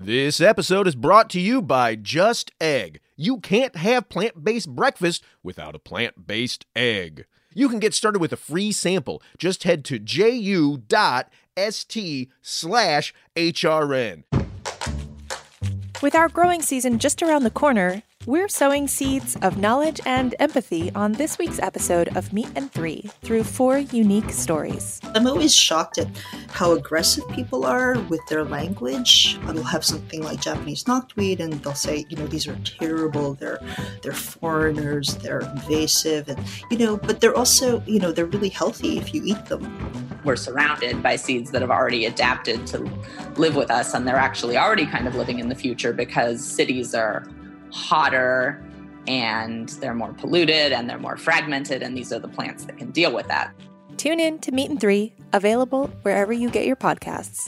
This episode is brought to you by Just Egg. You can't have plant-based breakfast without a plant-based egg. You can get started with a free sample. Just head to ju.st/HRN. With our growing season just around the corner, we're sowing seeds of knowledge and empathy on this week's episode of Meat and Three through 4 unique stories. I'm always shocked at how aggressive people are with their language. They'll have something like Japanese knotweed and they'll say, these are terrible, they're foreigners, they're invasive, and, but they're also, they're really healthy if you eat them. We're surrounded by seeds that have already adapted to live with us, and they're actually already kind of living in the future because cities are hotter and they're more polluted and they're more fragmented, and these are the plants that can deal with that. Tune in to Meat and Three, available wherever you get your podcasts.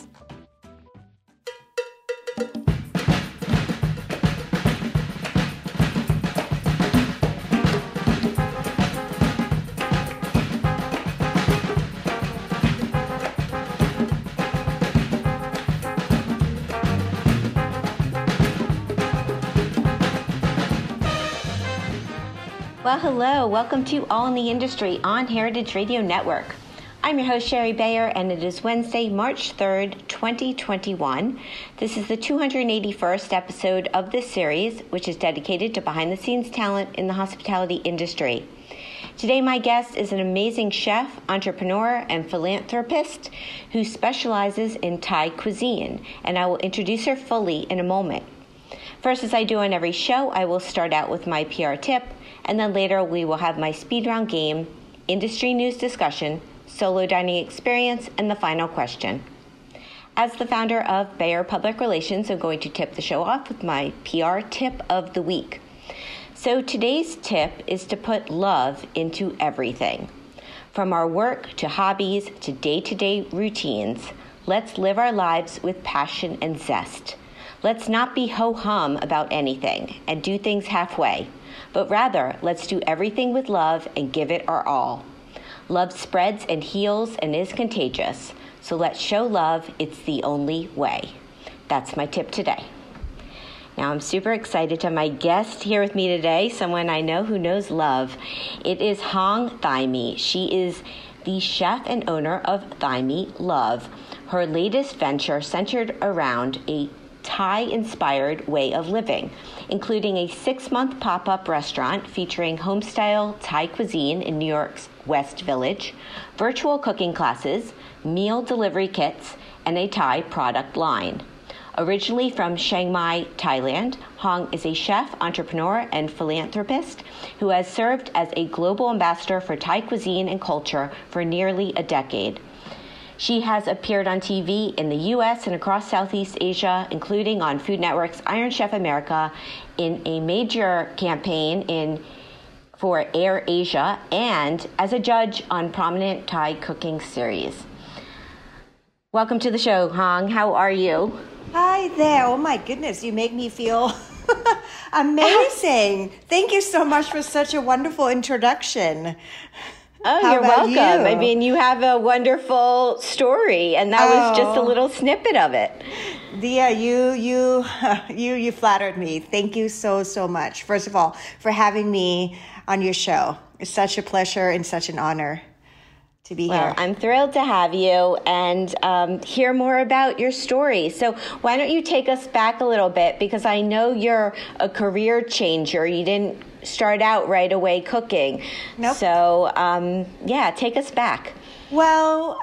Well, hello. Welcome to All in the Industry on Heritage Radio Network. I'm your host, Sherry Bayer, and it is Wednesday, March 3rd, 2021. This is the 281st episode of this series, which is dedicated to behind-the-scenes talent in the hospitality industry. Today, my guest is an amazing chef, entrepreneur, and philanthropist who specializes in Thai cuisine, and I will introduce her fully in a moment. First, as I do on every show, I will start out with my PR tip, and then later we will have my speed round game, industry news discussion, solo dining experience, and the final question. As the founder of Bayer Public Relations, I'm going to tip the show off with my PR tip of the week. So today's tip is to put love into everything. From our work to hobbies to day-to-day routines, let's live our lives with passion and zest. Let's not be ho-hum about anything and do things halfway, but rather let's do everything with love and give it our all. Love spreads and heals and is contagious, so let's show love. It's the only way. That's my tip today. Now, I'm super excited to have my guest here with me today, someone I know who knows love. It is Hong Thai Mi. She is the chef and owner of Thai Mi Love. Her latest venture centered around a Thai-inspired way of living, including a 6-month pop-up restaurant featuring home-style Thai cuisine in New York's West Village, virtual cooking classes, meal delivery kits, and a Thai product line. Originally from Chiang Mai, Thailand, Hong is a chef, entrepreneur, and philanthropist who has served as a global ambassador for Thai cuisine and culture for nearly a decade. She has appeared on TV in the U.S. and across Southeast Asia, including on Food Network's Iron Chef America, in a major campaign for Air Asia, and as a judge on prominent Thai cooking series. Welcome to the show, Hong. How are you? Hi there. Oh my goodness, you make me feel amazing. Thank you so much for such a wonderful introduction. Oh, How you're about welcome. you? I mean, you have a wonderful story, and that was just a little snippet of it. Dia, you flattered me. Thank you so much. First of all, for having me on your show. It's such a pleasure and such an honor to be here. I'm thrilled to have you and hear more about your story. So why don't you take us back a little bit, because I know you're a career changer. You didn't start out right away cooking. Nope. So, take us back. Well,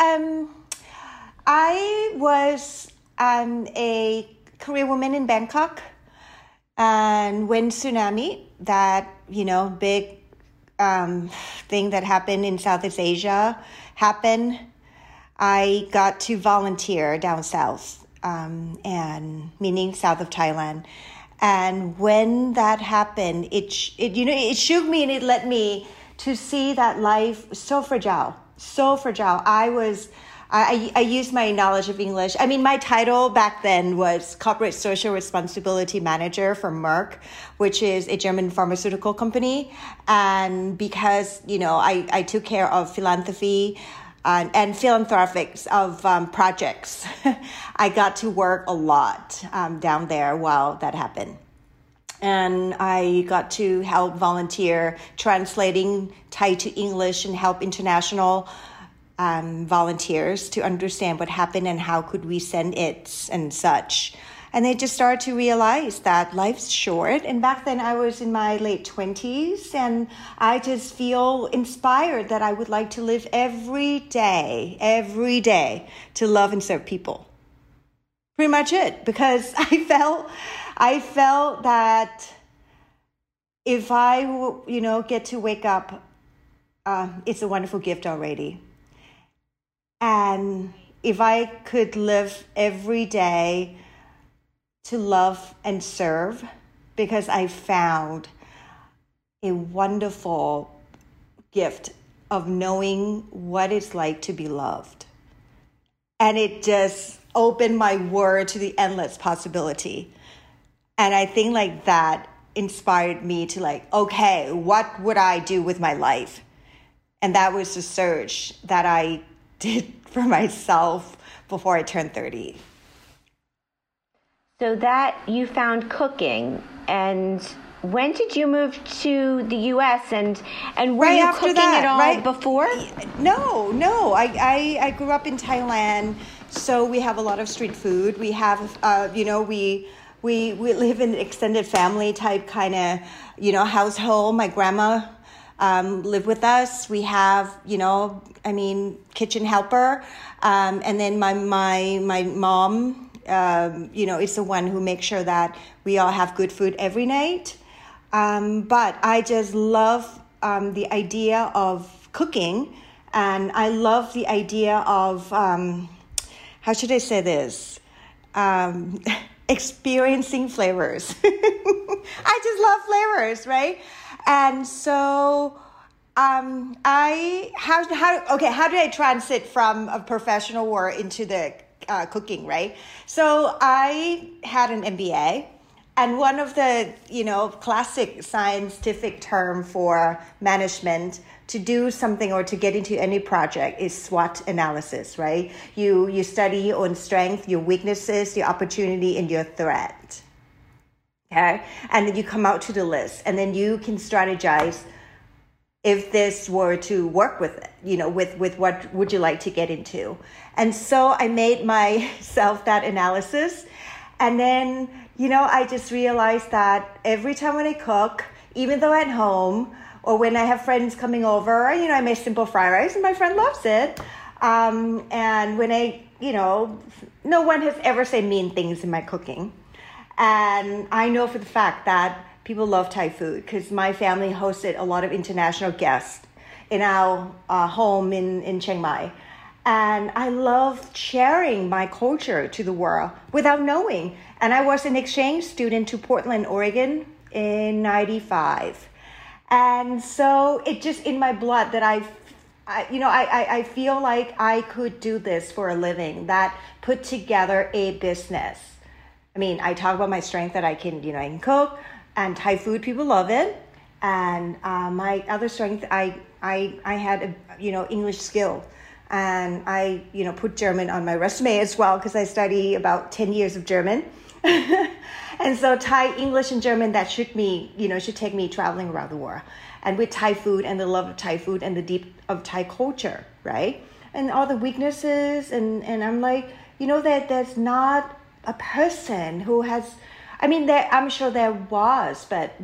I was a career woman in Bangkok, and when tsunami, that, big thing that happened in Southeast Asia happened, I got to volunteer down south, and meaning south of Thailand. And when that happened, it shook me and it led me to see that life so fragile. I used my knowledge of English. I mean, my title back then was Corporate Social Responsibility Manager for Merck, which is a German pharmaceutical company. And because, I took care of philanthropy, and philanthropics of projects. I got to work a lot down there while that happened. And I got to help volunteer translating Thai to English and help international volunteers to understand what happened and how could we send it and such. And they just started to realize that life's short. And back then I was in my late 20s and I just feel inspired that I would like to live every day to love and serve people. Pretty much it, because I felt that if I, get to wake up, it's a wonderful gift already. And if I could live every day to love and serve, because I found a wonderful gift of knowing what it's like to be loved. And it just opened my world to the endless possibility. And I think like that inspired me to okay, what would I do with my life? And that was the search that I did for myself before I turned 30. So that you found cooking, and when did you move to the U.S. and were right you after cooking that, at all right? before? No. I grew up in Thailand, so we have a lot of street food. We have, we live in an extended family type kind of, household. My grandma lived with us. We have, kitchen helper, and then my mom. Is the one who makes sure that we all have good food every night. But I just love the idea of cooking, and I love the idea of, how should I say this? Experiencing flavors. I just love flavors, right? And so how did I transit from a professional world into the cooking, right? So I had an MBA, and one of the, classic scientific term for management to do something or to get into any project is SWOT analysis, right? You study your own strength, your weaknesses, your opportunity, and your threat. Okay? And then you come out to the list, and then you can strategize if this were to work with it, with what would you like to get into. And so I made myself that analysis. And then, I just realized that every time when I cook, even though at home or when I have friends coming over, I make simple fried rice and my friend loves it. And when no one has ever said mean things in my cooking. And I know for the fact that people love Thai food because my family hosted a lot of international guests in our home in Chiang Mai. And I love sharing my culture to the world without knowing. And I was an exchange student to Portland, Oregon in 95. And so it's just in my blood that I feel like I could do this for a living, that put together a business. I mean, I talk about my strength that I can cook, and Thai food, people love it. And my other strength, I had English skill. And I, put German on my resume as well because I study about 10 years of German. And so Thai, English, and German, that should take me traveling around the world. And with Thai food and the love of Thai food and the deep of Thai culture, right? And all the weaknesses. And I'm like, that there's not a person who has, I'm sure there was, but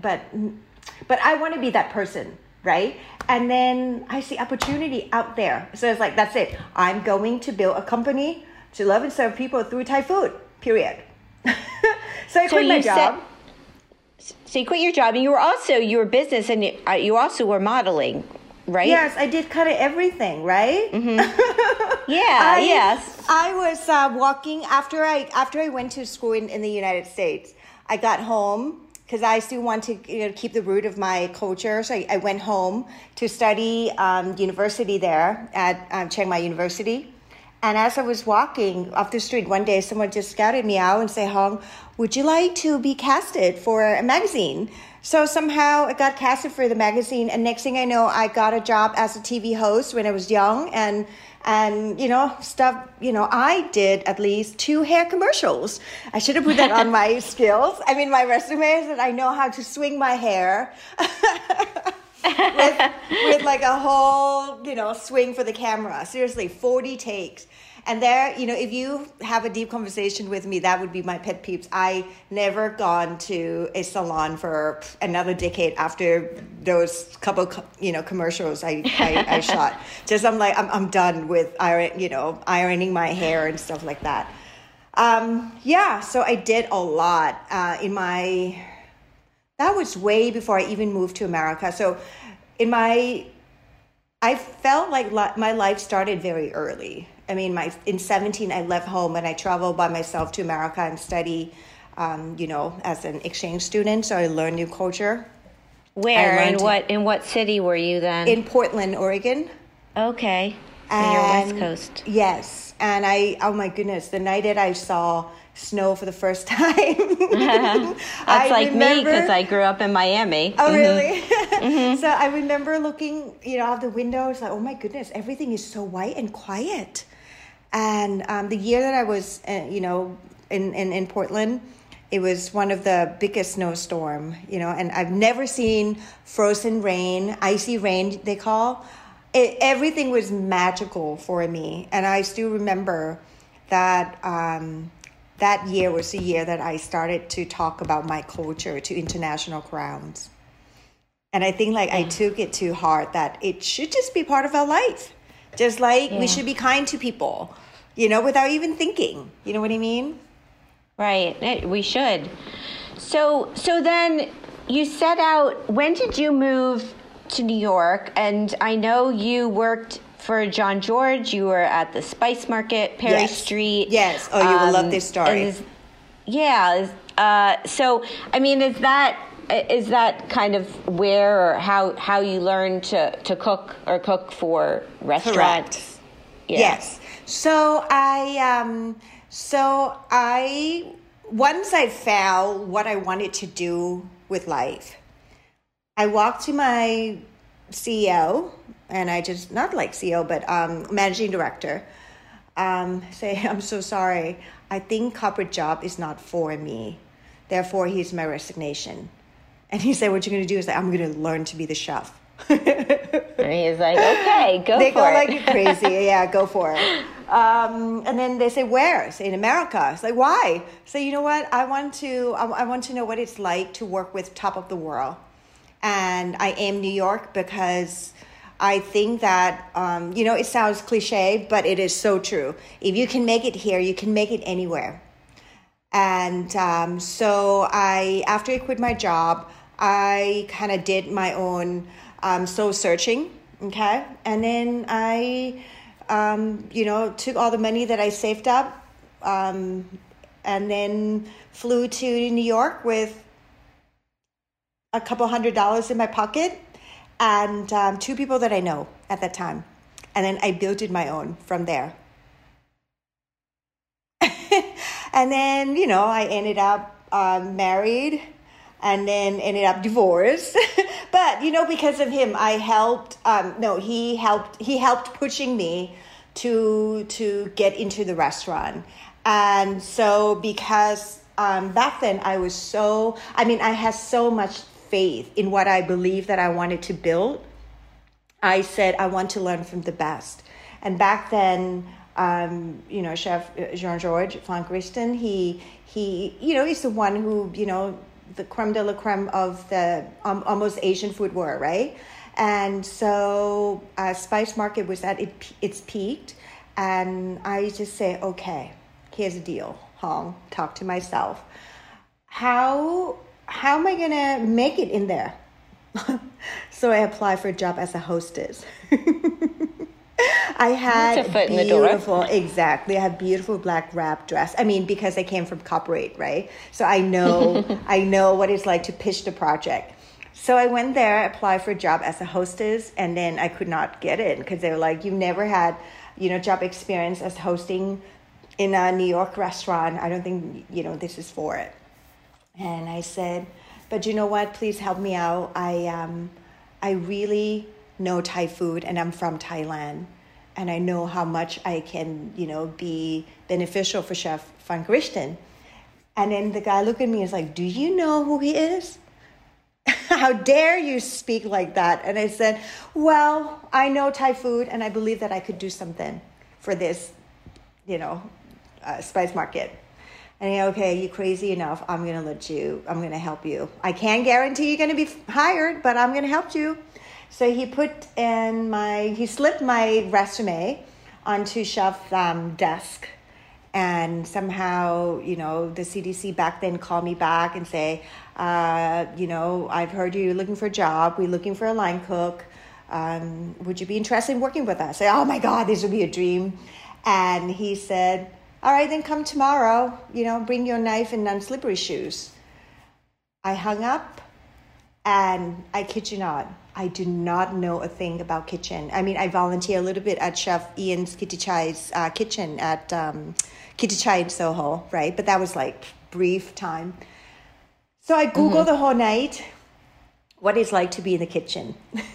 I want to be that person, right? And then I see opportunity out there. So it's like, that's it. I'm going to build a company to love and serve people through Thai food, period. So I quit my job. So you quit your job, and you were also your business, and you also were modeling, right? Yes, I did kind of everything, right? Mm-hmm. Yes. I was walking after I went to school in the United States. I got home because I still want to keep the root of my culture. So I went home to study university there at Chiang Mai University. And as I was walking off the street one day, someone just scouted me out and said, Hong, would you like to be casted for a magazine? So somehow I got casted for the magazine. And next thing I know, I got a job as a TV host when I was young. And And, stuff, I did at least 2 hair commercials. I should have put that on my skills. I mean, my resume is that I know how to swing my hair with like a whole, swing for the camera. Seriously, 40 takes. And there, if you have a deep conversation with me, that would be my pet peeves. I never gone to a salon for another decade after those couple, commercials I shot. Just I'm done with ironing my hair and stuff like that. So I did a lot that was way before I even moved to America. So I felt like my life started very early. I mean, in 17, I left home and I traveled by myself to America and study, as an exchange student. So I learned new culture. Where? In what city were you then? In Portland, Oregon. Okay. And you're West Coast. Yes. And oh my goodness, the night that I saw snow for the first time. That's like me, because I grew up in Miami. Oh, really? So I remember looking, out the window. It's like, oh my goodness, everything is so white and quiet. And the year that I was, in Portland, it was one of the biggest snowstorm, and I've never seen frozen rain, icy rain, they call it. Everything was magical for me. And I still remember that that year was the year that I started to talk about my culture to international crowds. And I think I took it too hard, that it should just be part of our life. Just like we should be kind to people, without even thinking. You know what I mean? Right. We should. So then you set out, when did you move to New York? And I know you worked for John George. You were at the Spice Market, Perry Street. Yes. Oh, you will love this story. So, I mean, is that kind of where or how you learned to cook for restaurants? Correct. Yeah. Yes. So once I found what I wanted to do with life, I walked to my CEO, and I just, not like CEO, but managing director, say, I'm so sorry. I think corporate job is not for me. Therefore, here's my resignation. And he said, what you're going to do is I'm going to learn to be the chef. And he's like, okay, go for it. They go like crazy. Yeah, go for it. And then they say, where? I say, in America. It's like, why? So you know what? I want to know what it's like to work with top of the world. And I am New York because I think that, it sounds cliche, but it is so true. If you can make it here, you can make it anywhere. And so after I quit my job, I kind of did my own soul searching, okay? And then I, took all the money that I saved up and then flew to New York with a couple $100 in my pocket and 2 people that I know at that time. And then I built it my own from there. And then, I ended up married and then ended up divorced. But, because of him, he helped pushing me to get into the restaurant. And so because back then I had so much faith in what I believed that I wanted to build. I said, I want to learn from the best. And back then, Chef Jean-Georges Vongerichten, he he's the one who, the creme de la creme of the almost Asian food world, right? And so Spice Market was at its peak. And I just say, okay, here's the deal, Hong, talk to myself. How am I going to make it in there? So I applied for a job as a hostess. I had a foot in the door. Exactly. I had beautiful black wrap dress. I mean, because I came from corporate, right? So I know what it's like to pitch the project. So I went there, applied for a job as a hostess, and then I could not get it because they were like, you never had, job experience as hosting in a New York restaurant. I don't think, this is for it. And I said, but you know what? Please help me out. I really know Thai food, and I'm from Thailand. and I know how much I can, be beneficial for Chef Van Christen. And then the guy looked at me and was like, do you know who he is? How dare you speak like that? And I said, well, I know Thai food, and I believe that I could do something for this, spice market. And he, okay, you're crazy enough. I'm going to help you. I can't guarantee you're going to be hired, but I'm going to help you. So he slipped my resume onto Chef's desk. And somehow, the CDC back then called me back and say, I've heard you're looking for a job. We're looking for a line cook. Would you be interested in working with us? I said, oh my God, this would be a dream. And he said, all right, then come tomorrow, bring your knife and non-slippery shoes. I hung up, and I kid you not, I do not know a thing about kitchen. I mean, I volunteer a little bit at Chef Ian's Kitty Chai's kitchen at Kitty Chai in Soho, right? But that was like brief time. So I Googled the whole night what it's like to be in the kitchen.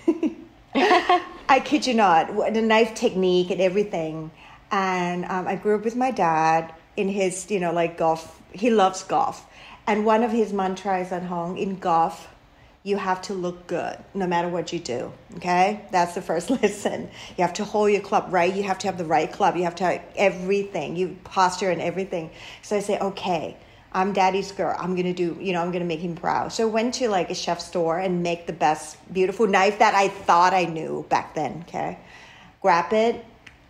I kid you not, the knife technique and everything. And I grew up with my dad in his, golf. He loves golf. And one of his mantras at home, in golf, you have to look good no matter what you do, okay? That's the first lesson. You have to hold your club right. You have to have the right club. You have to have everything, you posture and everything. So I say, okay, I'm daddy's girl. I'm going to do, I'm going to make him proud. So I went to a chef store and make the best beautiful knife that I thought I knew back then, okay? Grab it,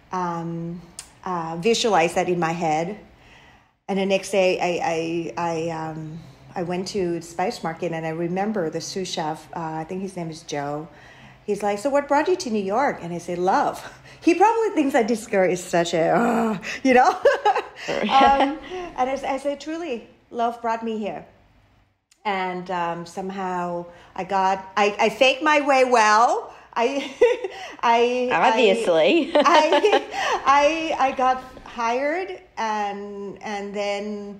visualize that in my head. And the next day I went to the spice market, and I remember the sous chef, I think his name is Joe. He's like, so what brought you to New York? And I said, love. He probably thinks that this girl is such a, and I said, truly, love brought me here. And somehow I faked my way well. Obviously. I got hired, and then,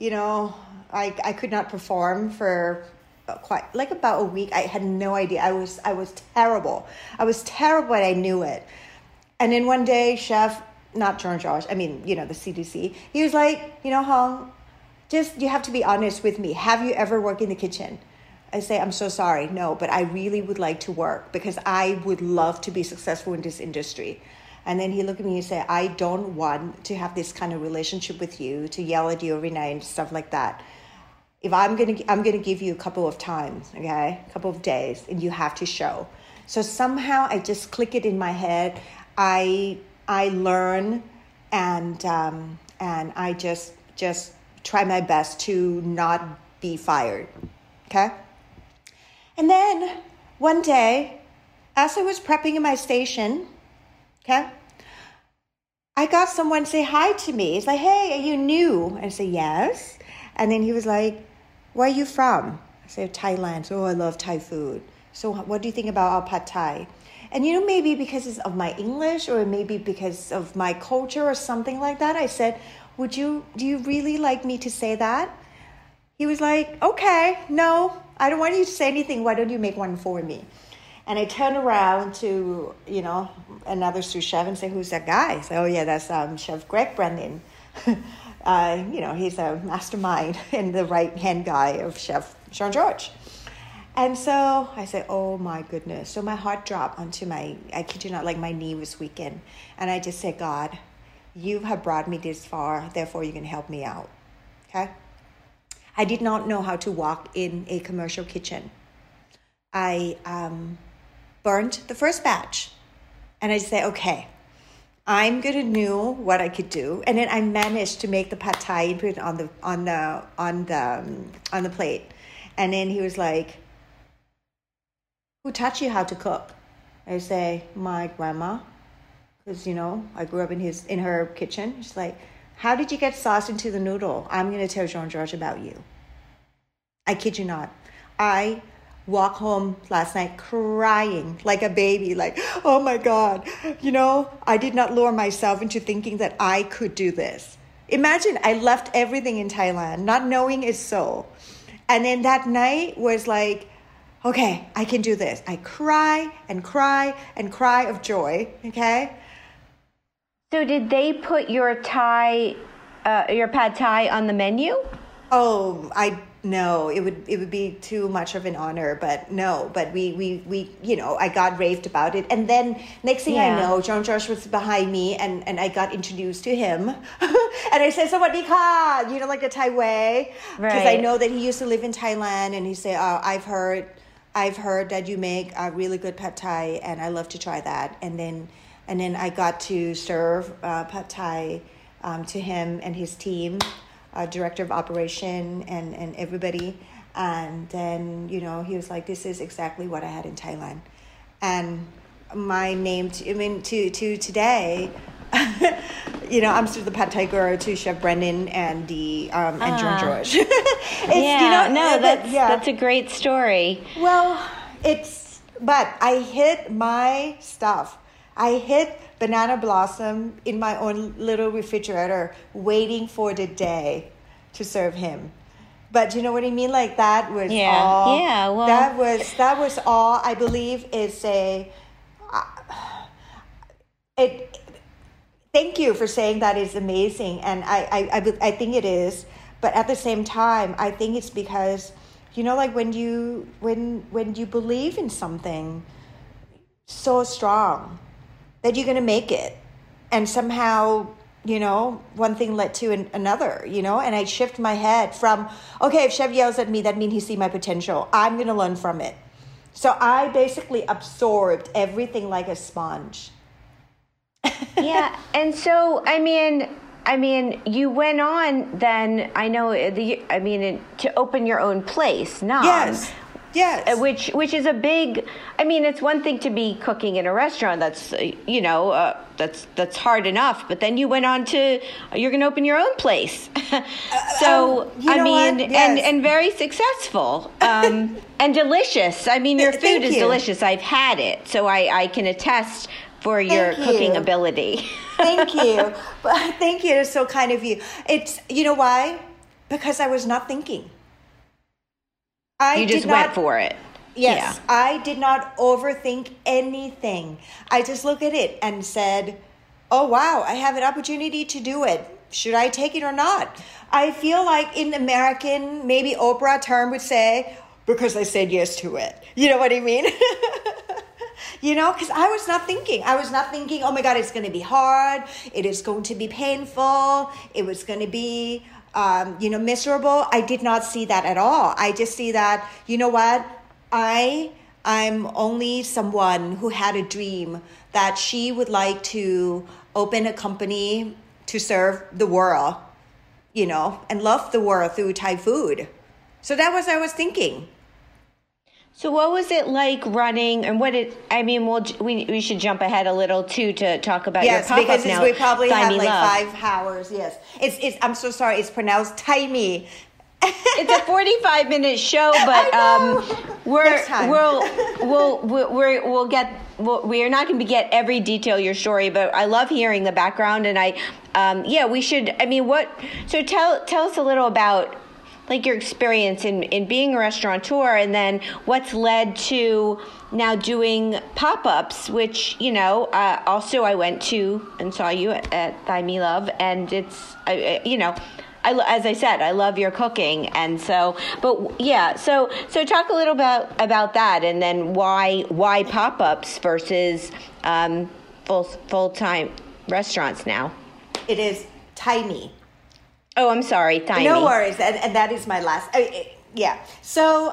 I could not perform for quite about a week. I had no idea. I was terrible. I was terrible, and I knew it. And then one day, Chef, not Jean-Georges, the CDC, he was like, Hong, you have to be honest with me. Have you ever worked in the kitchen? I say, I'm so sorry. No, but I really would like to work because I would love to be successful in this industry. And then he looked at me and said, I don't want to have this kind of relationship with you, to yell at you every night and stuff like that. If I'm gonna give you a couple of times, okay, a couple of days, and you have to show. So somehow I just click it in my head. I learn, and I just try my best to not be fired, okay. And then one day, as I was prepping in my station, okay, I got someone say hi to me. It's like, hey, are you new? I say, yes. And then he was like, where are you from? I said, Thailand. So, I love Thai food. So what do you think about our pad Thai? And maybe because it's of my English, or maybe because of my culture or something like that, I said, do you really like me to say that? He was like, okay, no, I don't want you to say anything. Why don't you make one for me? And I turned around to, another sous chef and say, who's that guy? I say, oh yeah, that's Chef Greg Brennan. He's a mastermind and the right-hand guy of Chef Jean-Georges. And so I said, oh my goodness. So my heart dropped onto I kid you not, my knee was weakened. And I just said, God, you have brought me this far, therefore you can help me out, okay? I did not know how to walk in a commercial kitchen. I burnt the first batch. And I said, okay, I'm gonna know what I could do. And then I managed to make the pad Thai and put it on the plate. And then he was like, who taught you how to cook? I say, my grandma, because I grew up in her kitchen. She's like, how did you get sauce into the noodle? I'm gonna tell Jean-Georges about you. I kid you not. I walked home last night crying like a baby, oh my God, I did not lure myself into thinking that I could do this. Imagine I left everything in Thailand, not knowing it's so. And then that night was like, okay, I can do this. I cry and cry and cry of joy, okay? So did they put your pad thai on the menu? Oh, no, it would be too much of an honor, but no, but we I got raved about it. And then next thing I know, John Josh was behind me and I got introduced to him. And I said, "Sawadee ka," like the Thai way. Because I know that he used to live in Thailand, and he said, I've heard that you make a really good pad thai, and I love to try that. And then I got to serve pad thai to him and his team. Director of operation and everybody, and then he was like, "This is exactly what I had in Thailand," and my name to today, I'm still the pad thai girl to Chef Brendan and the and John George. That's a great story. Well, but I hid my stuff. I hid banana blossom in my own little refrigerator, waiting for the day to serve him. But you know what I mean? Like that was all. Yeah, well, that was all. I believe is a. Thank you for saying that is amazing, and I think it is. But at the same time, I think it's because, like when you believe in something so strong that you're going to make it. And somehow, one thing led to another, and I shift my head from, okay, if Chef yells at me, that means he sees my potential. I'm going to learn from it. So I basically absorbed everything like a sponge. Yeah. And so, I mean, you went on then, to open your own place, Yes. Yes. Which is a big, it's one thing to be cooking in a restaurant. That's, that's hard enough. But then you went on to, you're going to open your own place. So, yes. and very successful, and delicious. Your food is delicious. I've had it. So I can attest for your cooking ability. Thank you. Thank you. It's so kind of you. It's, why? Because I was not thinking. You just went for it. Yes. Yeah. I did not overthink anything. I just looked at it and said, oh, wow, I have an opportunity to do it. Should I take it or not? I feel like in American, maybe Oprah term would say, because I said yes to it. You know what I mean? Because I was not thinking. Oh my God, it's going to be hard. It is going to be painful. It was going to be... miserable. I did not see that at all. I just see that, what? I'm only someone who had a dream that she would like to open a company to serve the world, and love the world through Thai food. So that was, I was thinking. So what was it like running, and we should jump ahead a little too to talk about your pop-up now. Yes, because we probably have like 5 hours. Yes, it's. I'm so sorry. It's pronounced Thai-me. It's a 45-minute show, but we are not going to get every detail of your story, but I love hearing the background, and we should. So tell us a little about, like, your experience in being a restaurateur, and then what's led to now doing pop-ups, which, also I went to and saw you at Thai Me Love, and it's, as I said, I love your cooking. And so, but yeah, so talk a little about that, and then why pop-ups versus full-time restaurants now. It is Thai Me. Oh, I'm sorry. Thai No Me. worries. And that is my last. Yeah. So,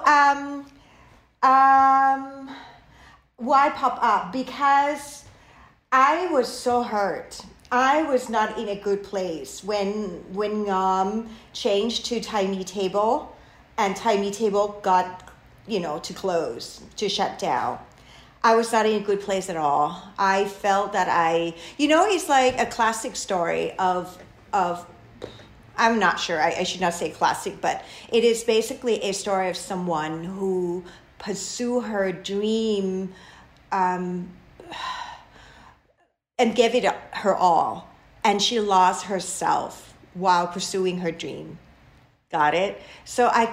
why pop up? Because I was so hurt. I was not in a good place when changed to Thai Me Table, and Thai Me Table got, to close, to shut down. I was not in a good place at all. I felt that it's like a classic story of I'm not sure, I should not say classic, but it is basically a story of someone who pursued her dream and gave it her all. And she lost herself while pursuing her dream. Got it? So I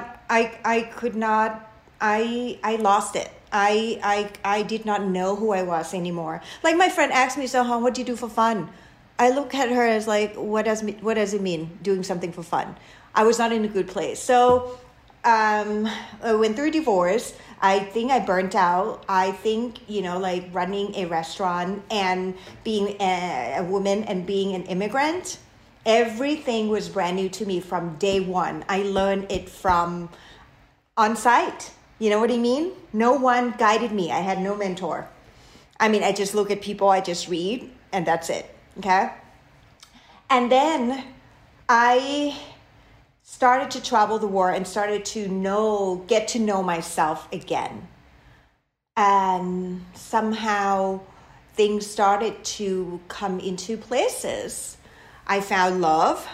lost it. I did not know who I was anymore. Like my friend asked me, so Hong, what do you do for fun? I look at her as like, what does it mean doing something for fun? I was not in a good place. So I went through a divorce. I think I burnt out. I think, like running a restaurant and being a woman and being an immigrant, everything was brand new to me from day one. I learned it from on site. You know what I mean? No one guided me. I had no mentor. I mean, I just look at people, I just read, and that's it. Okay? And then I started to travel the world and started to get to know myself again. And somehow things started to come into places. I found love.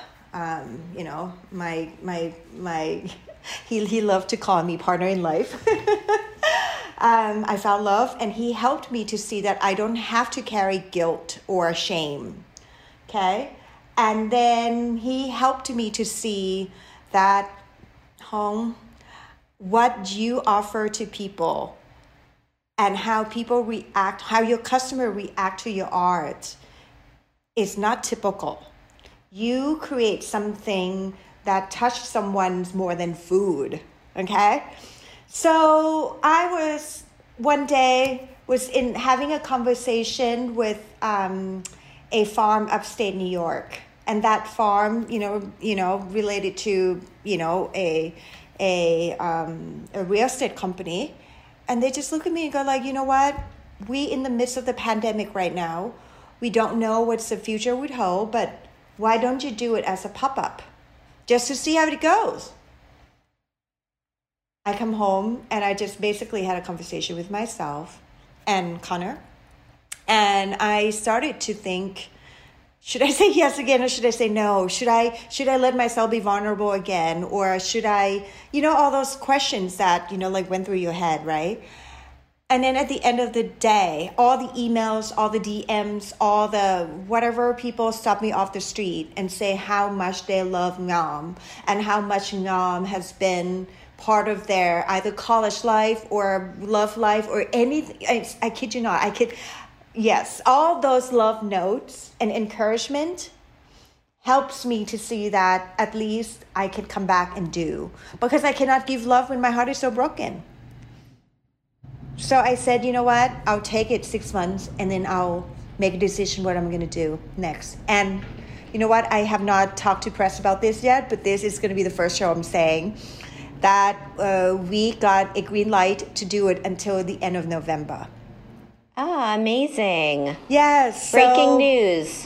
He loved to call me partner in life. I found love, and he helped me to see that I don't have to carry guilt or shame. Okay? And then he helped me to see that, Hong, what you offer to people and how people react, how your customer react to your art is not typical. You create something that touched someone more than food, okay? So I was one day having a conversation with a farm upstate New York, and that farm, related to a real estate company, and they just look at me and go like, you know what? We in the midst of the pandemic right now, we don't know what the future would hold, but why don't you do it as a pop-up, just to see how it goes? I come home and I just basically had a conversation with myself and Connor. And I started to think, should I say yes again or should I say no? Should I let myself be vulnerable again? Or should I, all those questions that, went through your head, right? And then at the end of the day, all the emails, all the DMs, all the whatever people stop me off the street and say how much they love Ngam and how much Ngam has been part of their either college life or love life or anything. I kid you not. Yes, all those love notes and encouragement helps me to see that at least I can come back and do, because I cannot give love when my heart is so broken. So I said, you know what? I'll take it 6 months and then I'll make a decision what I'm going to do next. And you know what? I have not talked to press about this yet, but this is going to be the first show I'm saying that we got a green light to do it until the end of November. Ah, amazing. Yes. Breaking news.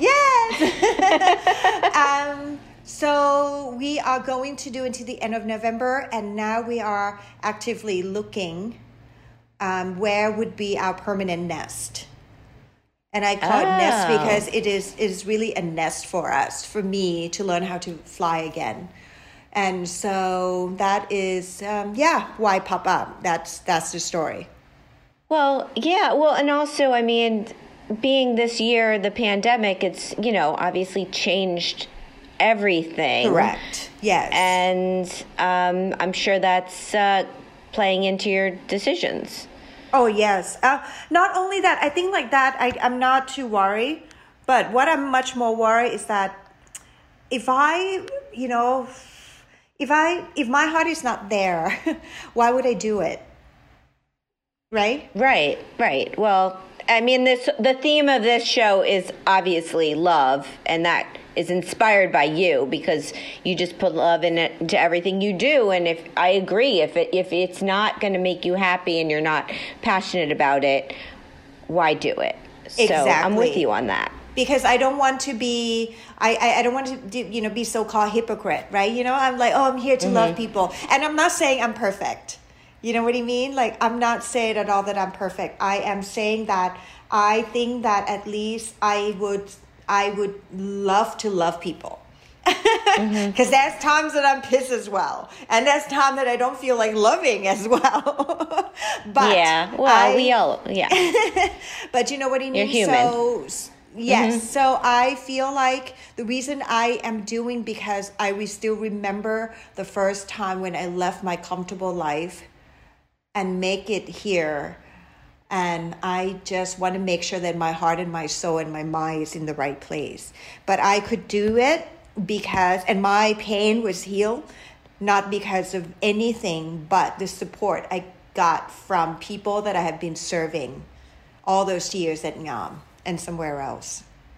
Yes. So we are going to do until the end of November, and now we are actively looking where would be our permanent nest. And I call it nest because it is really a nest for us, for me to learn how to fly again. And so that is, why pop up. That's the story. Well, yeah. Well, and also, I mean, being this year, the pandemic, it's, obviously changed everything. Correct. Yes. And I'm sure that's playing into your decisions. Oh, yes. Not only that, I think like that, I'm not too worried. But what I'm much more worried is that if my heart is not there, why would I do it? Right? Right. Well, I mean, the theme of this show is obviously love, and that is inspired by you because you just put love into everything you do. And if I agree, if it's not going to make you happy and you're not passionate about it, why do it? Exactly. So I'm with you on that. Because I don't want to be, I don't want to, be so-called hypocrite, right? I'm like, I'm here to love people. And I'm not saying I'm perfect. You know what I mean? Like, I'm not saying at all that I'm perfect. I am saying that I think that at least I would love to love people. Because there's times that I'm pissed as well. And there's times that I don't feel like loving as well. But yeah, well, we all, yeah. But you know what I mean? You're human. So, yes. So I feel like the reason I am doing, because I still remember the first time when I left my comfortable life and make it here. And I just want to make sure that my heart and my soul and my mind is in the right place. But I could do it and my pain was healed, not because of anything, but the support I got from people that I have been serving all those years at Ngam and somewhere else.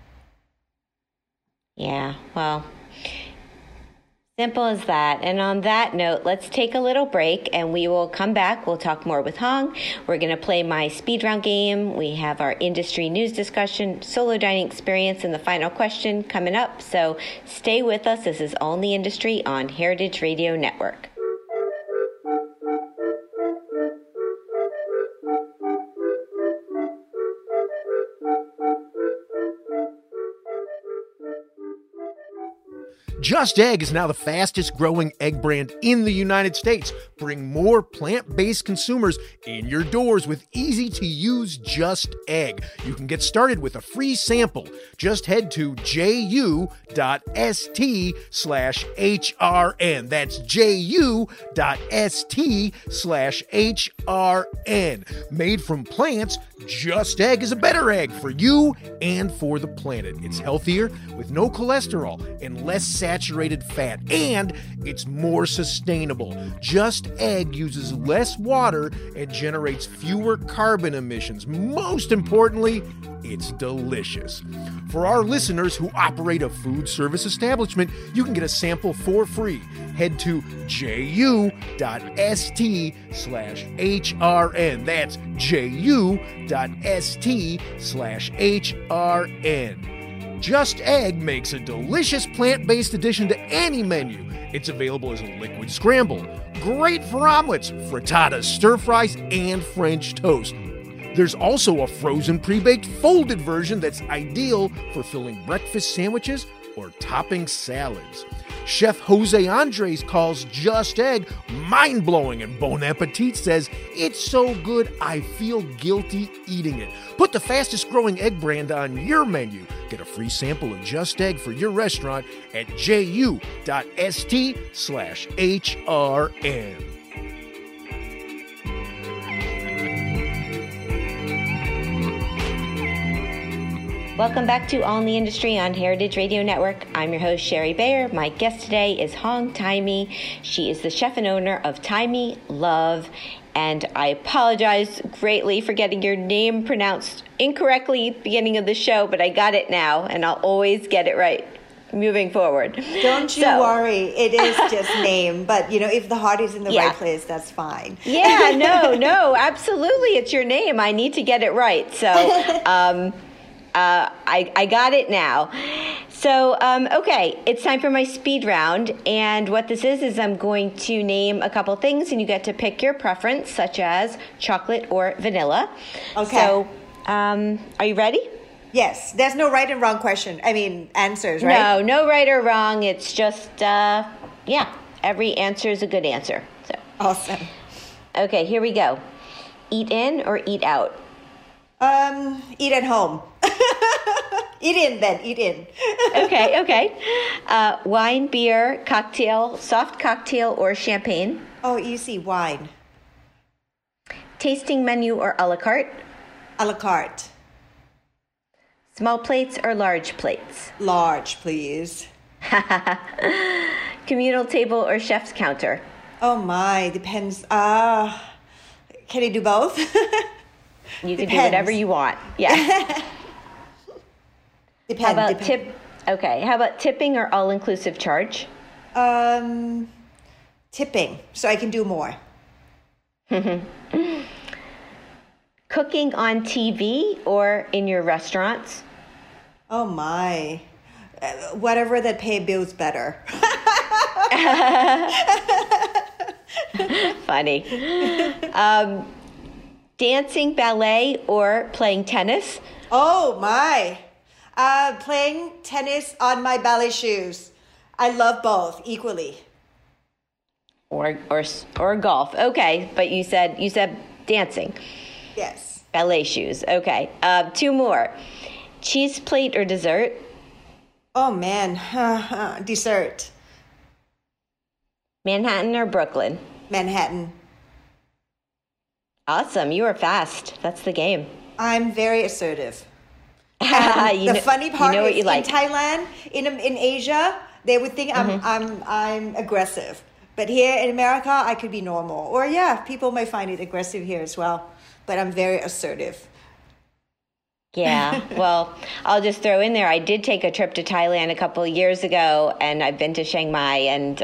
Yeah, well, simple as that. And on that note, let's take a little break and we will come back. We'll talk more with Hong. We're going to play my speed round game. We have our industry news discussion, solo dining experience, and the final question coming up. So stay with us. This is All in the Industry on Heritage Radio Network. Just Egg is now the fastest growing egg brand in the United States. Bring more plant-based consumers in your doors with easy-to-use Just Egg. You can get started with a free sample. Just head to ju.st/HRN. That's ju.st/HRN. Made from plants, Just Egg is a better egg for you and for the planet. It's healthier with no cholesterol and less saturated fat, and it's more sustainable. Just Egg uses less water and generates fewer carbon emissions. Most importantly, it's delicious. For our listeners who operate a food service establishment, you can get a sample for free. Head to ju.st/HRN. That's ju.st/HRN. Just Egg makes a delicious plant-based addition to any menu. It's available as a liquid scramble. Great for omelets, frittatas, stir-fries, and French toast. There's also a frozen pre-baked folded version that's ideal for filling breakfast sandwiches or topping salads. Chef Jose Andres calls Just Egg mind-blowing, and Bon Appetit says, "It's so good I feel guilty eating it." Put the fastest growing egg brand on your menu. Get a free sample of Just Egg for your restaurant at ju.st/HRN. Welcome back to All in the Industry on Heritage Radio Network. I'm your host, Sherry Bayer. My guest today is Hong Taimi. She is the chef and owner of Taimi Love. And I apologize greatly for getting your name pronounced incorrectly at the beginning of the show, but I got it now, and I'll always get it right moving forward. Don't you worry. It is just name. But, if the heart is in the right place, that's fine. Yeah, no, absolutely. It's your name. I need to get it right. So, I got it now. So, okay, it's time for my speed round. And what this is I'm going to name a couple things, and you get to pick your preference, such as chocolate or vanilla. Okay. So, are you ready? Yes. There's no right and wrong answers, right? No right or wrong. It's just, every answer is a good answer. So. Awesome. Okay, here we go. Eat in or eat out? Eat at home. Eat in then, eat in. Okay. Wine, beer, cocktail, soft cocktail, or champagne? Oh, easy, wine. Tasting menu or a la carte? A la carte. Small plates or large plates? Large, please. Communal table or chef's counter? Oh my, depends. Can I do both? You can do whatever you want. Yeah. Depends. How about tipping or all-inclusive charge? Tipping, so I can do more. Cooking on TV or in your restaurants? Oh my. Whatever that pay bills better. Funny. Dancing, ballet, or playing tennis? Oh my. Playing tennis on my ballet shoes. I love both equally. Or golf. Okay, but you said dancing. Yes. Ballet shoes. Okay. Two more. Cheese plate or dessert? Oh man. Dessert. Manhattan or Brooklyn? Manhattan. Awesome. You were fast. That's the game. I'm very assertive. The funny part you know what is you like. in Thailand, in Asia, they would think I'm aggressive. But here in America, I could be normal. Or people might find it aggressive here as well. But I'm very assertive. Yeah, well, I'll just throw in there. I did take a trip to Thailand a couple of years ago, and I've been to Chiang Mai, and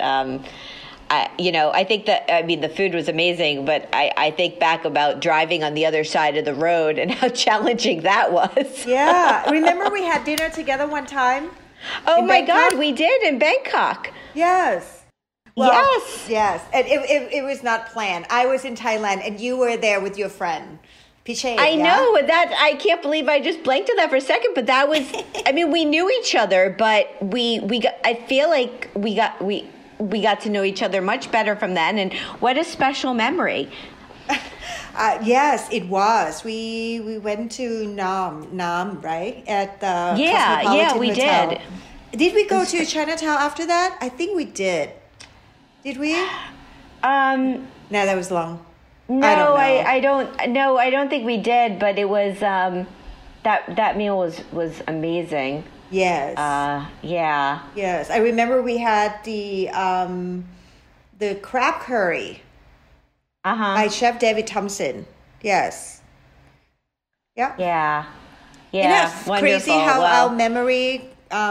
I think the food was amazing, but I think back about driving on the other side of the road and how challenging that was. Yeah, remember we had dinner together one time? Oh my God, we did in Bangkok. Yes. Well, yes. And it was not planned. I was in Thailand, and you were there with your friend. Piche, I know that. I can't believe I just blanked on that for a second. But that was, we knew each other, but we got, I feel like we got to know each other much better from then. And what a special memory. Yes, it was. We went to Nam, right? At the Cosmopolitan we Hotel. did. Did we go to Chinatown after that? I think we did. Did we? No, that was long. No, I don't think we did, but it was that meal was amazing. Yes. Yeah. Yes, I remember we had the crab curry. By Chef David Thompson. Yes. Yeah. Yeah. Yeah. Isn't that Wonderful. Crazy how our memory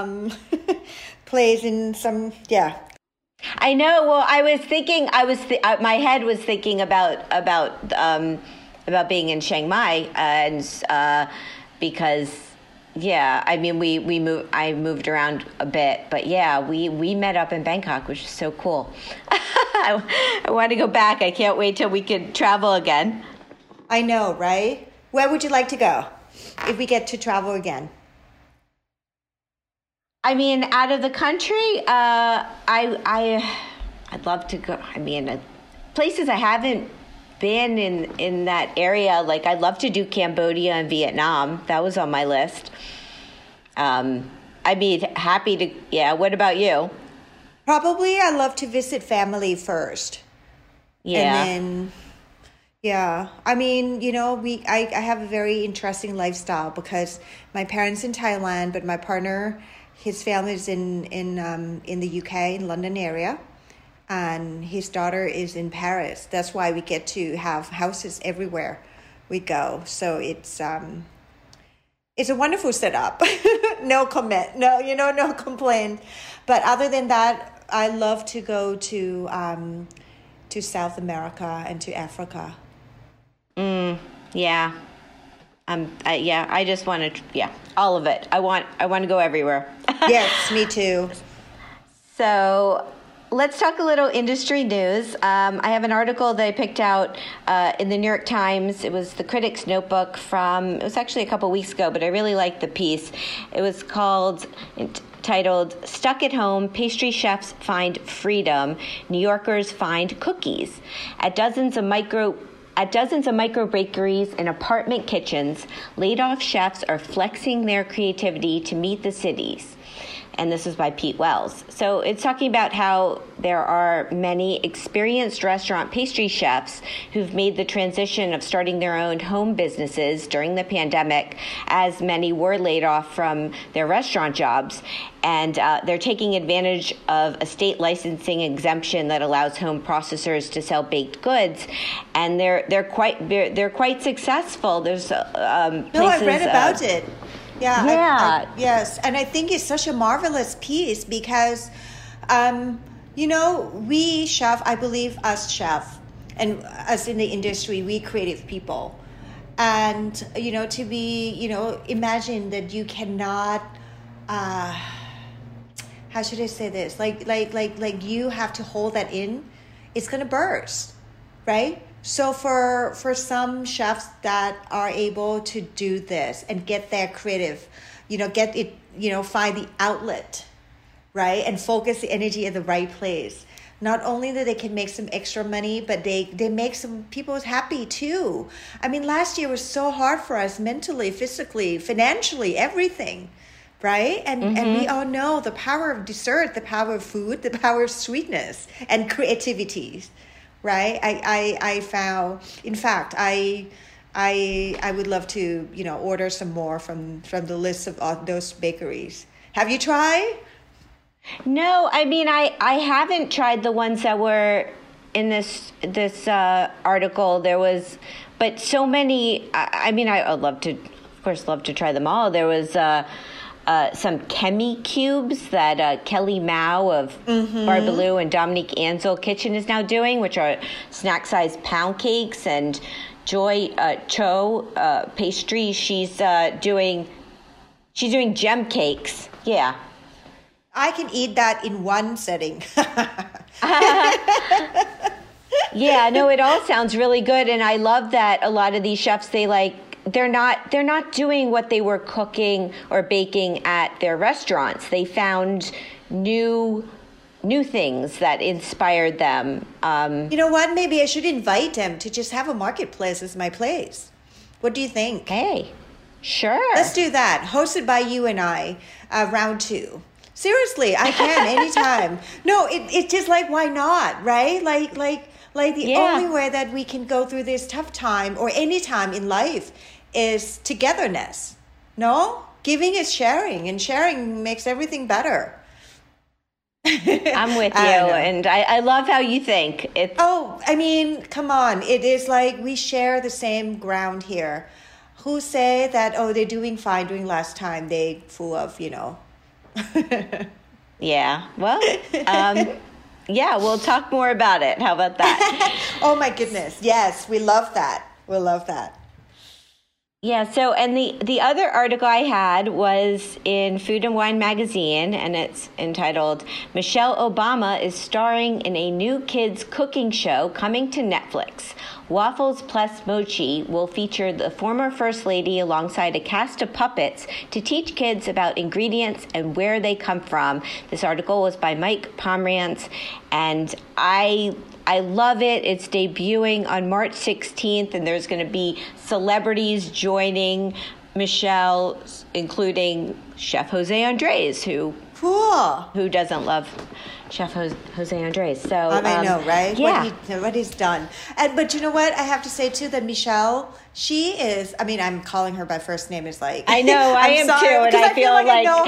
plays in some I know. Well, I was thinking. My head was thinking about being in Chiang Mai, and because we moved. I moved around a bit, but we met up in Bangkok, which is so cool. I want to go back. I can't wait till we can travel again. I know, right? Where would you like to go if we get to travel again? Out of the country, I'd love to go. Places I haven't been in that area. Like, I'd love to do Cambodia and Vietnam. That was on my list. I'd be happy to. Yeah. What about you? Probably, I love to visit family first. Yeah. And then, I have a very interesting lifestyle because my parents in Thailand, but my partner, his family is in the UK, in London area, and his daughter is in Paris. That's why we get to have houses everywhere we go. So it's a wonderful setup. No comment. No, no complaint. But other than that, I love to go to South America and to Africa. Yeah. I just want to, all of it. I want to go everywhere. Yes, me too. So let's talk a little industry news. I have an article that I picked out in the New York Times. It was the Critic's Notebook it was actually a couple weeks ago, but I really liked the piece. It was titled "Stuck at Home, Pastry Chefs Find Freedom, New Yorkers Find Cookies." At dozens of micro bakeries and apartment kitchens, laid-off chefs are flexing their creativity to meet the cities. And this is by Pete Wells. So it's talking about how there are many experienced restaurant pastry chefs who've made the transition of starting their own home businesses during the pandemic, as many were laid off from their restaurant jobs. And they're taking advantage of a state licensing exemption that allows home processors to sell baked goods, and they're quite successful. There's places. No, I read about it. Yeah. Yes, and I think it's such a marvelous piece because, we chef, I believe us chef, and us in the industry, we creative people, and to be, imagine that you cannot. How should I say this? Like you have to hold that in. It's gonna burst, right? So for some chefs that are able to do this and get their creative, get it, find the outlet, right? And focus the energy in the right place. Not only that they can make some extra money, but they make some people happy too. Last year was so hard for us mentally, physically, financially, everything. Right? And we all know the power of dessert, the power of food, the power of sweetness and creativity. right? I found, in fact, I would love to, order some more from the list of all those bakeries. Have you tried? No, I mean, I haven't tried the ones that were in this article. There was, but so many. I mean, I would love to, of course, love to try them all. There was some Kemi cubes that Kelly Mao of Barbaloo and Dominique Ansel Kitchen is now doing, which are snack-sized pound cakes, and Joy Cho pastry. She's doing gem cakes. Yeah. I can eat that in one setting. Yeah, no, it all sounds really good, and I love that a lot of these chefs, they're not doing what they were cooking or baking at their restaurants. They found new things that inspired them. You know what? Maybe I should invite them to just have a marketplace as my place. What do you think? Hey, sure. Let's do that. Hosted by you and I, round 2. Seriously, I can anytime. No, it's just like, why not, right? Like the only way that we can go through this tough time or any time in life is togetherness. No? Giving is sharing, and sharing makes everything better. I'm with you, and I love how you think. I mean, come on. It is like we share the same ground here. Who say that, they're doing fine doing last time, they full of, Yeah, well, yeah, we'll talk more about it. How about that? Oh my goodness. Yes, we love that. We'll love that. Yeah, so, and the other article I had was in Food and Wine magazine, and it's entitled, Michelle Obama is starring in a new kids cooking show coming to Netflix. Waffles Plus Mochi will feature the former First Lady alongside a cast of puppets to teach kids about ingredients and where they come from. This article was by Mike Pomerantz, and I love it. It's debuting on March 16th, and there's going to be celebrities joining Michelle, including Chef Jose Andres, who doesn't love Chef Jose Andres? So I know, right? Yeah. What he's done. But you know what? I have to say, too, that Michelle, she is, I mean, I'm calling her by first name. It's like... I know, I am sorry, too, and I feel like I know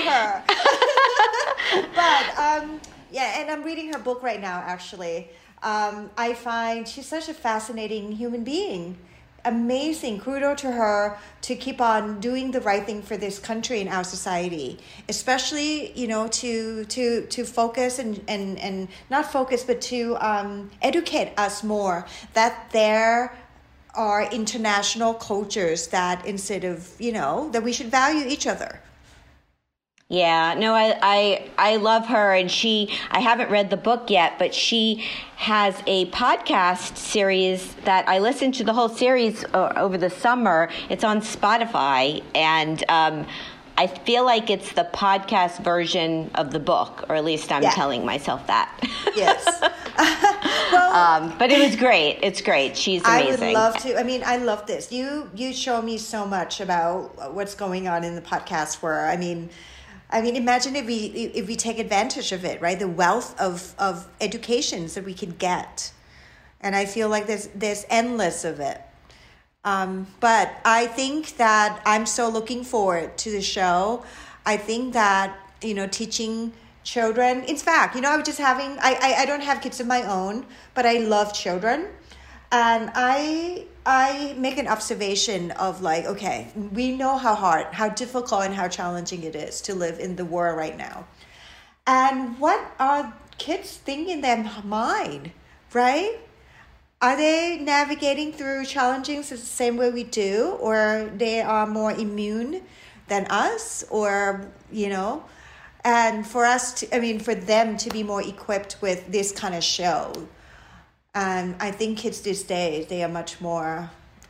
her. But, yeah, and I'm reading her book right now, actually. I find she's such a fascinating human being. Amazing. Kudos to her to keep on doing the right thing for this country and our society, especially, to focus and not focus, but to educate us more that there are international cultures that instead of, that we should value each other. Yeah, no, I love her, and I haven't read the book yet, but she has a podcast series that I listened to the whole series over the summer. It's on Spotify, and I feel like it's the podcast version of the book, or at least I'm telling myself that. Yes. But it was great. It's great. She's amazing. I would love to. I mean, I love this. You show me so much about what's going on in the podcast where, I mean, imagine if we take advantage of it, right? The wealth of educations that we can get. And I feel like there's endless of it. But I think that I'm so looking forward to the show. I think that, teaching children, in fact, I was just having, I don't have kids of my own, but I love children. And I make an observation of like, okay, we know how hard, how difficult and how challenging it is to live in the world right now. And what are kids thinking in their mind, right? Are they navigating through challenges the same way we do, or they are more immune than us, or, and for them to be more equipped with this kind of show. I think kids these days, they are much more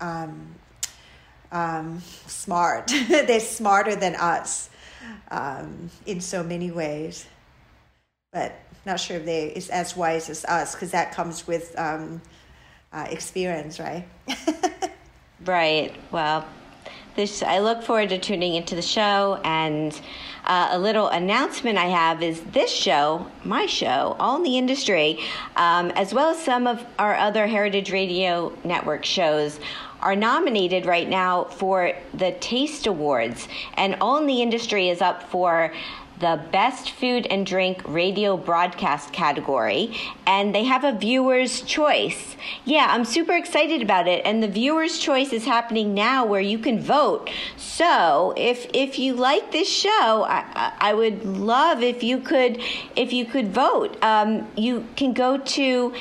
smart. They're smarter than us in so many ways. But not sure if they're as wise as us, because that comes with experience, right? Right. Well, I look forward to tuning into the show. And a little announcement I have is this show, my show, All in the Industry, as well as some of our other Heritage Radio Network shows, are nominated right now for the Taste Awards. And All in the Industry is up for the Best Food and Drink Radio Broadcast category, and they have a viewer's choice. Yeah, I'm super excited about it, and the viewer's choice is happening now where you can vote. So if you like this show, I would love if you could vote. You can go to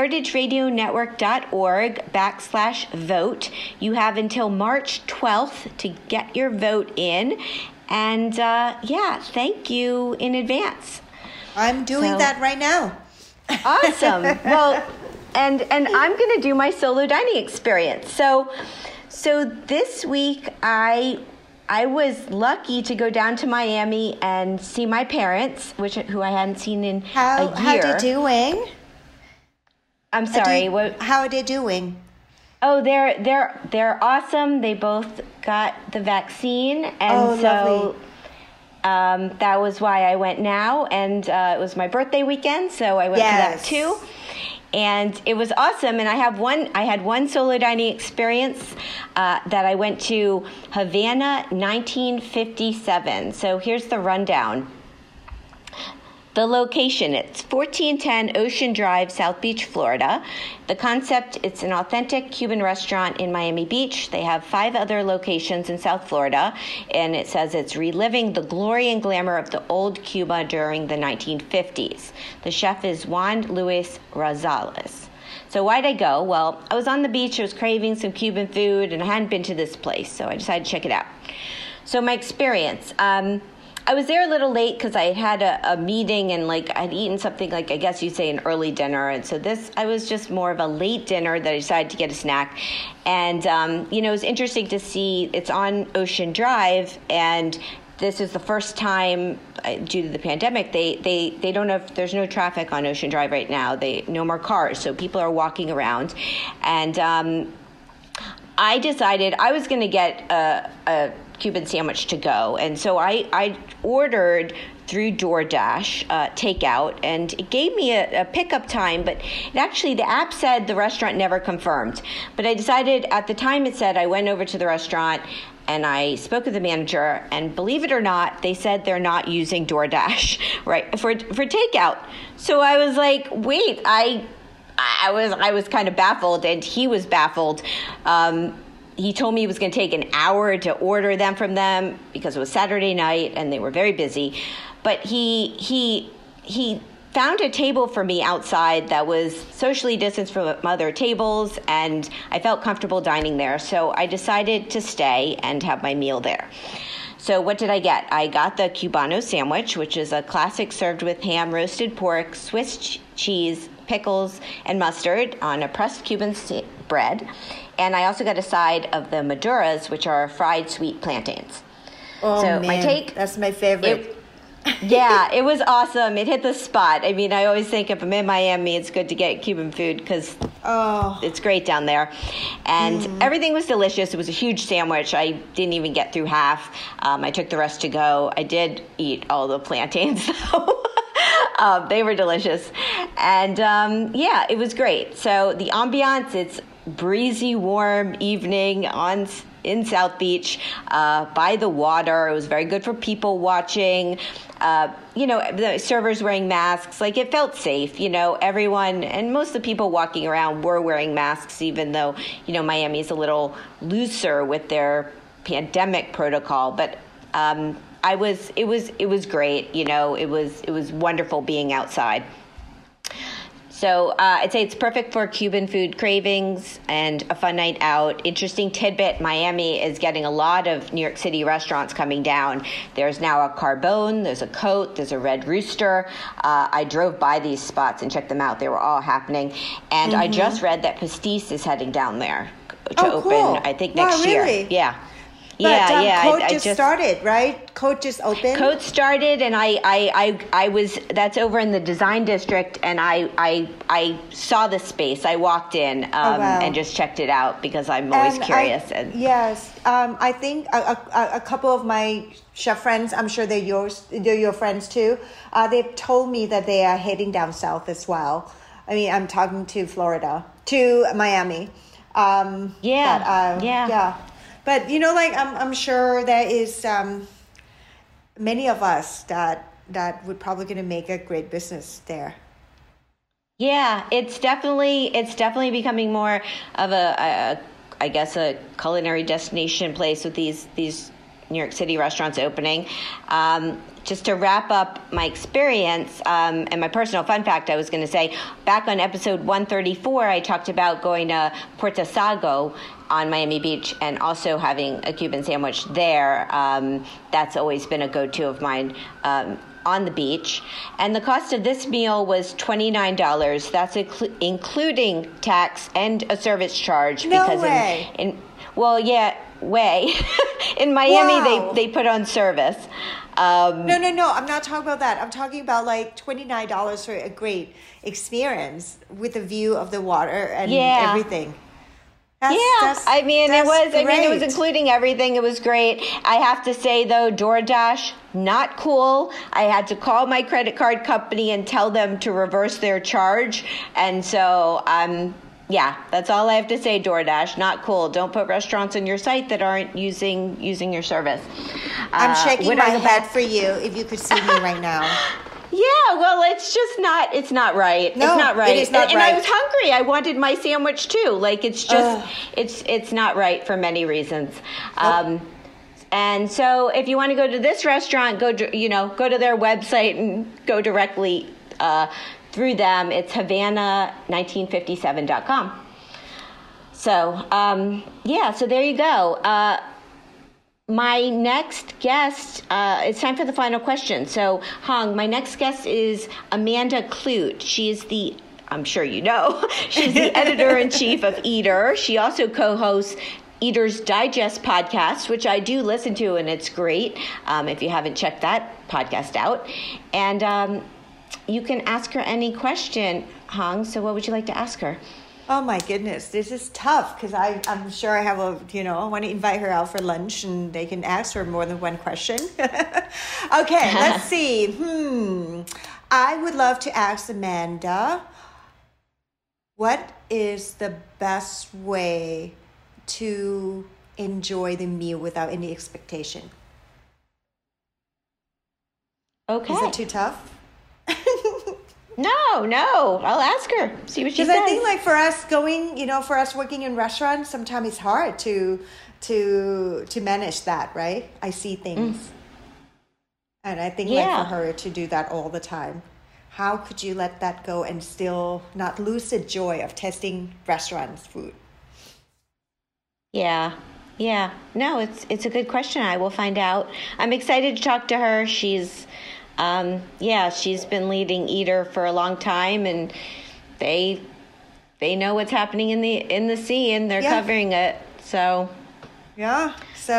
heritageradionetwork.org/vote. You have until March 12th to get your vote in. And thank you in advance. I'm doing that right now. Awesome. Well, and I'm going to do my solo dining experience. So this week I was lucky to go down to Miami and see my parents, who I hadn't seen in a year. How are they doing? I'm sorry. How are they doing? Oh, they're awesome. They both got the vaccine, and lovely. That was why I went now. And it was my birthday weekend, so I went to that too. And it was awesome. And I had one solo dining experience that I went to Havana, 1957. So here's the rundown. The location, it's 1410 Ocean Drive, South Beach, Florida. The concept, it's an authentic Cuban restaurant in Miami Beach. They have 5 other locations in South Florida, and it says it's reliving the glory and glamour of the old Cuba during the 1950s. The chef is Juan Luis Rosales. So why'd I go? Well, I was on the beach, I was craving some Cuban food, and I hadn't been to this place, so I decided to check it out. So my experience, I was there a little late because I had a meeting and I'd eaten something I guess you'd say an early dinner. And so I was just more of a late dinner that I decided to get a snack. And, it was interesting to see it's on Ocean Drive, and this is the first time due to the pandemic, they don't have, there's no traffic on Ocean Drive right now. No more cars. So people are walking around. And, I decided I was going to get a Cuban sandwich to go. And so I ordered through DoorDash takeout, and it gave me a pickup time, but the app said the restaurant never confirmed. But I decided at the time it said, I went over to the restaurant and I spoke with the manager, and believe it or not, they said they're not using DoorDash right for takeout. So I was like, wait, I was kind of baffled, and he was baffled. He told me it was going to take an hour to order them from them because it was Saturday night and they were very busy. But he found a table for me outside that was socially distanced from other tables, and I felt comfortable dining there. So I decided to stay and have my meal there. So what did I get? I got the Cubano sandwich, which is a classic served with ham, roasted pork, Swiss cheese, pickles, and mustard on a pressed Cuban bread. And I also got a side of the Maduras, which are fried sweet plantains. Oh, so man, that's my favorite. It was awesome. It hit the spot. I mean, I always think if I'm in Miami, it's good to get Cuban food because it's great down there. And everything was delicious. It was a huge sandwich. I didn't even get through half. I took the rest to go. I did eat all the plantains, though. They were delicious. And, it was great. So the ambiance, it's breezy, warm evening in South Beach by the water. It was very good for people watching. The servers wearing masks. It felt safe. Everyone and most of the people walking around were wearing masks, even though, Miami is a little looser with their pandemic protocol. But it was great. It was wonderful being outside. So I'd say it's perfect for Cuban food cravings and a fun night out. Interesting tidbit, Miami is getting a lot of New York City restaurants coming down. There's now a Carbone, there's a Cote, there's a Red Rooster. I drove by these spots and checked them out. They were all happening. And I just read that Pastis is heading down there to open, cool. I think, next year. Really? Yeah. Cote just started, right? Cote just opened. Cote started, and I was, that's over in the design district, and I saw the space. I walked in and just checked it out because I'm always curious. I think a couple of my chef friends, I'm sure they're your friends too. They've told me that they are heading down south as well. I mean, I'm talking to Florida, to Miami. But I'm sure there is many of us that would probably going to make a great business there. Yeah, it's definitely becoming more of a culinary destination place with these New York City restaurants opening. Just to wrap up my experience and my personal fun fact, I was going to say, back on episode 134, I talked about going to Puerto Sago on Miami Beach and also having a Cuban sandwich there. That's always been a go-to of mine on the beach. And the cost of this meal was $29. That's including tax and a service charge. No way. In Miami, they put on service. No. I'm not talking about that. I'm talking about like $29 for a great experience with a view of the water and everything. It was including everything. It was great. I have to say though, DoorDash, not cool. I had to call my credit card company and tell them to reverse their charge. And so, that's all I have to say. DoorDash, not cool. Don't put restaurants on your site that aren't using your service. I'm shaking my head for you if you could see me right now. Yeah, well, it's not right. No, it's not right. It is not and right. I was hungry. I wanted my sandwich too. Like, it's just, it's not right for many reasons. Nope. And so if you want to go to this restaurant, go to their website and go directly through them. It's Havana1957.com. So, so there you go. My next guest, it's time for the final question. So, Hong, my next guest is Amanda Kludt. She is I'm sure you know, she's the editor-in-chief of Eater. She also co-hosts Eater's Digest podcast, which I do listen to, and it's great if you haven't checked that podcast out. And you can ask her any question, Hong. So what would you like to ask her? Oh my goodness, this is tough because I'm sure I have I want to invite her out for lunch and they can ask her more than one question. Okay, let's see. I would love to ask Amanda, what is the best way to enjoy the meal without any expectation? Okay. Is it too tough? No. I'll ask her. See what she says. Because I think, like, for us for us working in restaurants, sometimes it's hard to manage that, right? I see things, and I think like for her to do that all the time, how could you let that go and still not lose the joy of testing restaurants' food? Yeah. No, it's a good question. I will find out. I'm excited to talk to her. She's been leading Eater for a long time, and they know what's happening in the scene. They're covering it. So I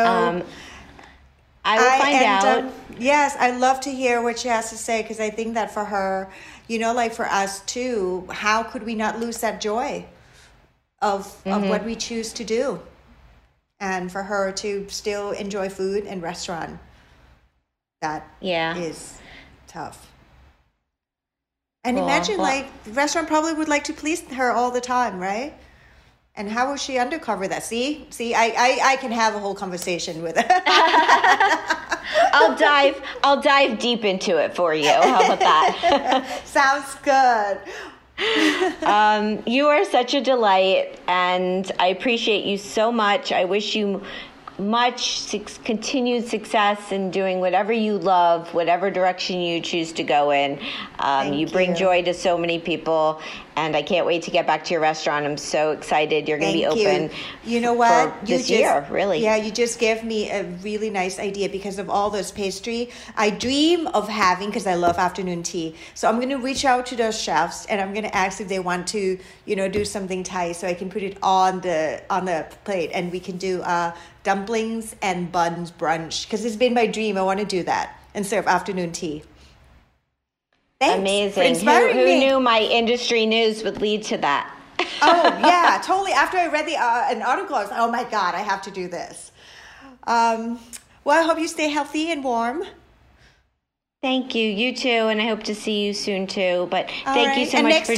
will find out. Yes, I'd love to hear what she has to say, because I think that for her, like for us too, how could we not lose that joy of what we choose to do, and for her to still enjoy food and restaurant. That is tough. And imagine, like, the restaurant probably would like to please her all the time, right? And how will she undercover that? See, I can have a whole conversation with her. I'll dive deep into it for you. How about that? Sounds good. You are such a delight, and I appreciate you so much. I wish you much continued success in doing whatever you love, whatever direction you choose to go in. You bring joy to so many people, and I can't wait to get back to your restaurant. I'm so excited. You're going to be open. You know what? This year, really. Yeah, you just gave me a really nice idea because of all those pastry. I dream of having, because I love afternoon tea. So I'm going to reach out to those chefs and I'm going to ask if they want to, do something Thai so I can put it on the plate and we can do dumplings and buns brunch, because it's been my dream. I want to do that and serve afternoon tea. Thanks. Amazing. Who knew my industry news would lead to that? Oh, yeah, totally. After I read an article, I was like, oh my God, I have to do this. Well, I hope you stay healthy and warm. Thank you. You too. And I hope to see you soon too. But thank you so much for joining me. And next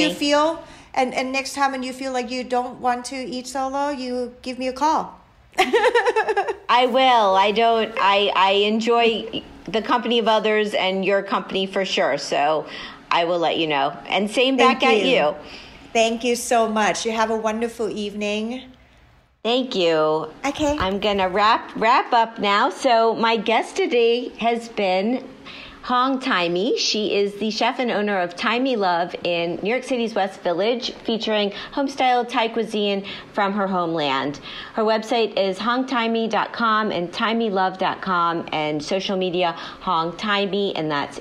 time when you feel like you don't want to eat solo, you give me a call. I will. I enjoy the company of others and your company for sure. So I will let you know. And same back at you. Thank you so much. You have a wonderful evening. Thank you. Okay. I'm going to wrap up now. So my guest today has been Hong Thai Mi. She is the chef and owner of Thai Mi Love in New York City's West Village, featuring home-style Thai cuisine from her homeland. Her website is hongthaimi.com and thaimilove.com, and social media Hong Thai Mi, and that's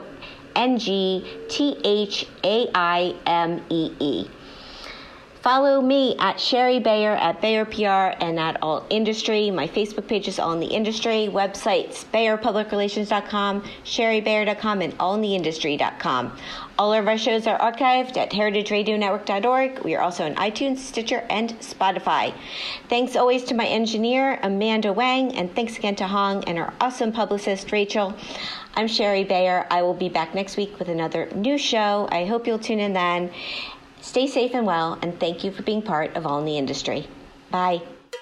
HONGTHAIMEE. Follow me at Sherry Bayer at Bayer PR and at All Industry. My Facebook page is All in the Industry. Websites, BayerPublicRelations.com, SherryBayer.com, and AllInTheIndustry.com. All of our shows are archived at HeritageRadioNetwork.org. We are also on iTunes, Stitcher, and Spotify. Thanks always to my engineer, Amanda Wang, and thanks again to Hong and her awesome publicist, Rachel. I'm Sherry Bayer. I will be back next week with another new show. I hope you'll tune in then. Stay safe and well, and thank you for being part of All in the Industry. Bye.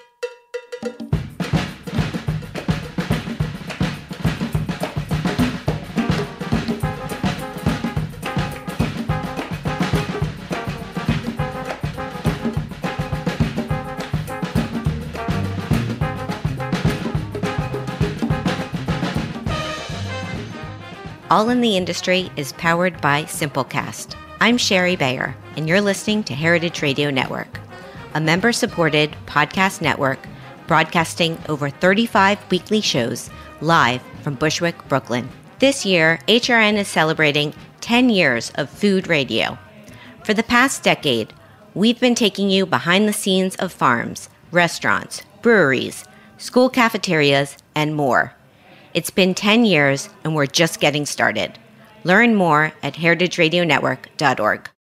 All in the Industry is powered by Simplecast. I'm Sherry Bayer, and you're listening to Heritage Radio Network, a member-supported podcast network broadcasting over 35 weekly shows live from Bushwick, Brooklyn. This year, HRN is celebrating 10 years of food radio. For the past decade, we've been taking you behind the scenes of farms, restaurants, breweries, school cafeterias, and more. It's been 10 years, and we're just getting started. Learn more at heritageradionetwork.org.